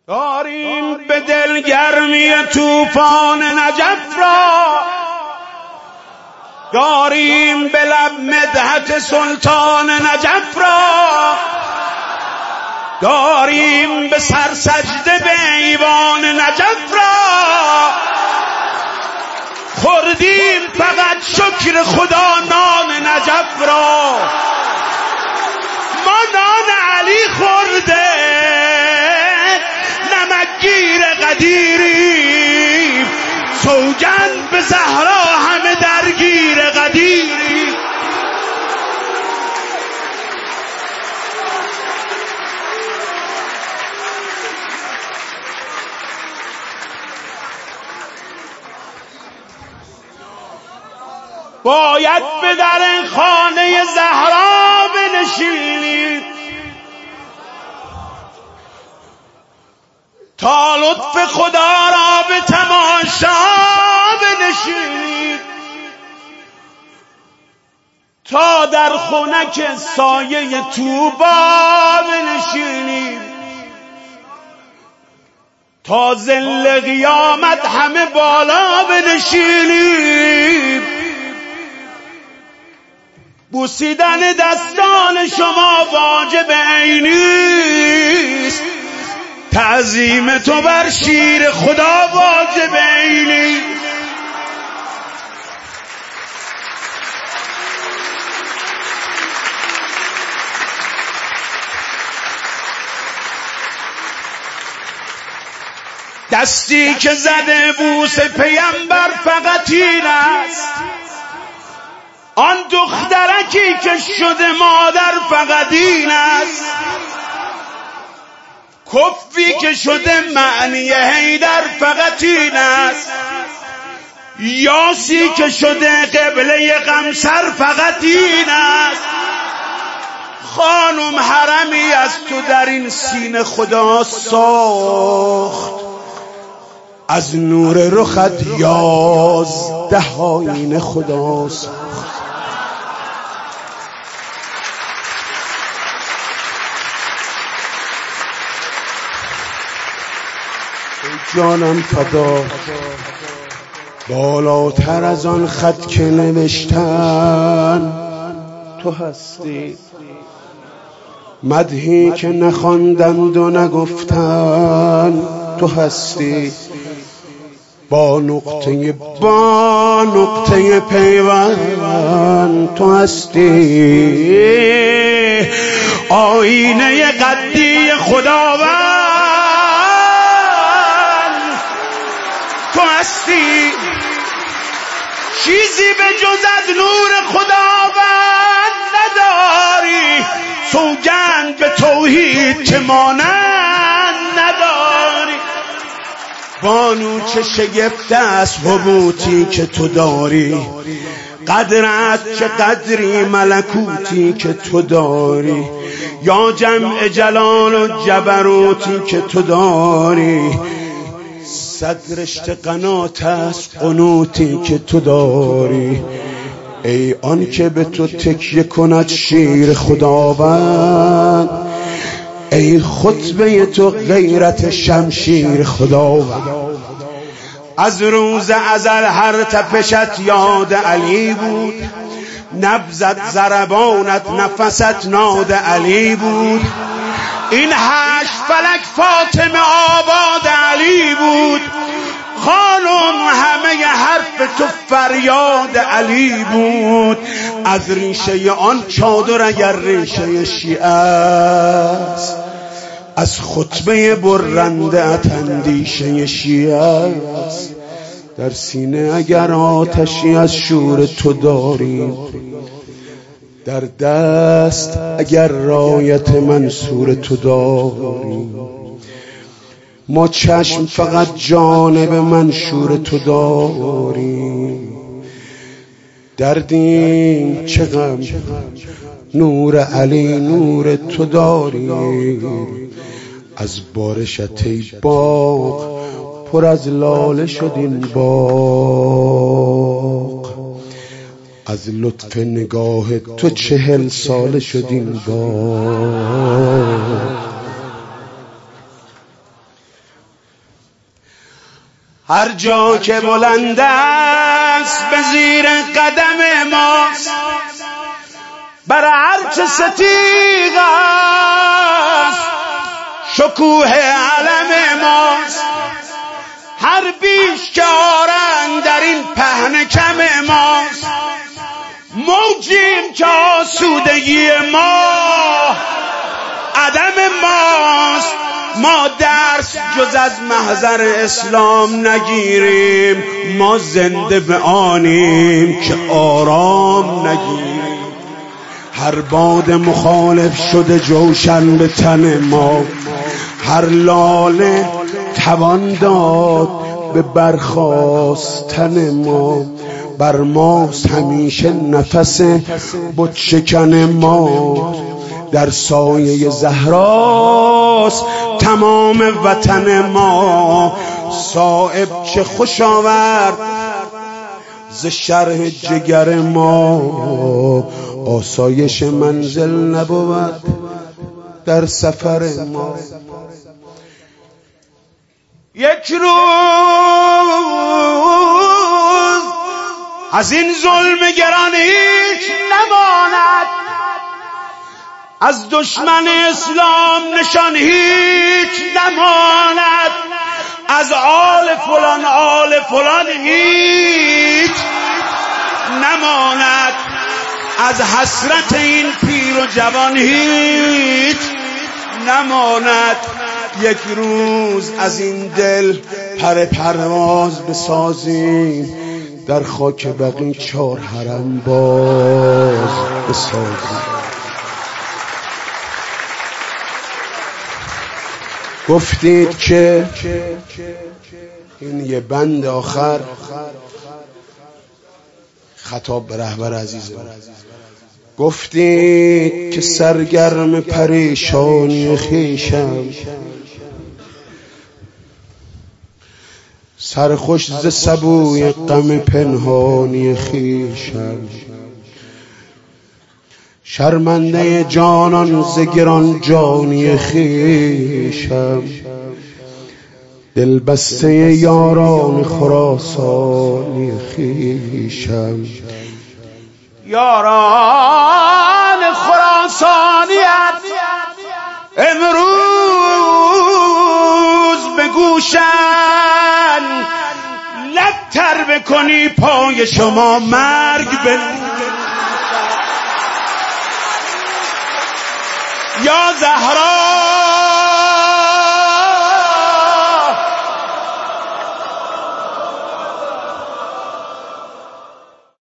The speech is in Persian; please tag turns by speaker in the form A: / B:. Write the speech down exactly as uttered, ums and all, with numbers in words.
A: داریم به دلگرمی طوفان نجف را، داریم به لب مدحت سلطان نجف را، داریم به سر سجده به ایوان نجف را. خوردیم فقط شکر خدا نان نجف را، ما نان علی خورده نمکگیر قدیریم، سوگند به زهرا همه درگیر قدیریم. باید به در خانه زهرا بنشینید تا لطف خدا را به تماشا بنشینید، تا در خنک سایه طوبا بنشینید، تا ظل قیامت همه بالا بنشینید. بوسیدن دستان شما واجب عینی است، تعظیم تو بر شیر خدا واجب عینی. دستی که زده بوس پیامبر فقط این است، آن دخترکی که شده مادر فقط این است، کفی که شده معنی حیدر فقط این است، یاسی که شده قبله قمصر فقط این است. خانم حرمی از تو در این سینه خدا ساخت، از نور رخت یازده آیینه خدا ساخت. جانم فدا بالاتر از آن خط که نوشتن تو هستی، مدحی که نخواندند و نگفتن تو هستی، با نقطه با نقطه پیوند تو هستی، آینه قدی خداوند تو هستی. چیزی به جز از نور خداوند نداری، سوگند به توحید که مانند نداری. بانو چه شگفت است حبوطی که تو داری، قدرت چه قدری ملکوتی که تو داری، یا جمع جلال و جبروتی که تو داری، صد رشته قنات است قنوتی که تو داری. ای آن که به تو تکیه کند شیر خداوند، ای خطبه تو غیرت شمشیر خداوند. از روز ازل هر تپشت یاد علی بود، نبضت ضربانت نفست ناد علی بود، این هشت فلک فاطمه آباد علی بود. خانم همه حرف تو فریاد علی بود. از ریشه آن چادر اگر ریشه شیعه است، از خطبه برنده ات اندیشه شیعه است. در سینه اگر آتشی از شور تو داریم، در دست اگر رایت منصور تو داریم، ما چشم فقط جانب منشور تو داریم. دردیم چه غم نور علی نور تو داریم، از بارشت ای باغ پر از لاله شد این باغ، از لطف نگاه تو چهل ساله شد این باغ. هر جا که بلند است به زیر قدم ماست، بر هرچه ستیغ است شکوه علم ماست. هر بیش که آرند در این پهن کم ماست، موجیم که آسودگی ما عدم ماست. ما درس جز از محضر اسلام نگیریم، ما زنده به آنیم که آرام نگیریم. هر باد مخالف شده جوشن به تن ما، هر لاله توان داد به برخاستن ما. بر ماست همیشه نفس بت شکن ما، در سایه زهراست تمام وطن ما. صایب چه خوش آورد ز شرح جگر ما، آسایش منزل نبود در سفر ما. یک روز از این ظلم گران هیچ نماند، از دشمن اسلام نشان هیچ نماند، از آل فلان آل فلان هیچ نماند، از حسرت این پیر و جوان هیچ نماند. یک روز از این دل پر پرواز بسازیم، در خاک بقیع چار حرم باز بسازیم. گفتید که این یه بند آخر خطاب به رهبر عزیزم، گفتید که سرگرم پریشانی خویشم، سرخوش ز سبوی غم پنهانی خویشم، شرمنده جانان ز گران جانی خویشم، دلبسته یاران خراسانی خویشم. یاران خراسانیت امروز به گوشن، لبتر بکنی پای شما مرگ بن. یا زهرا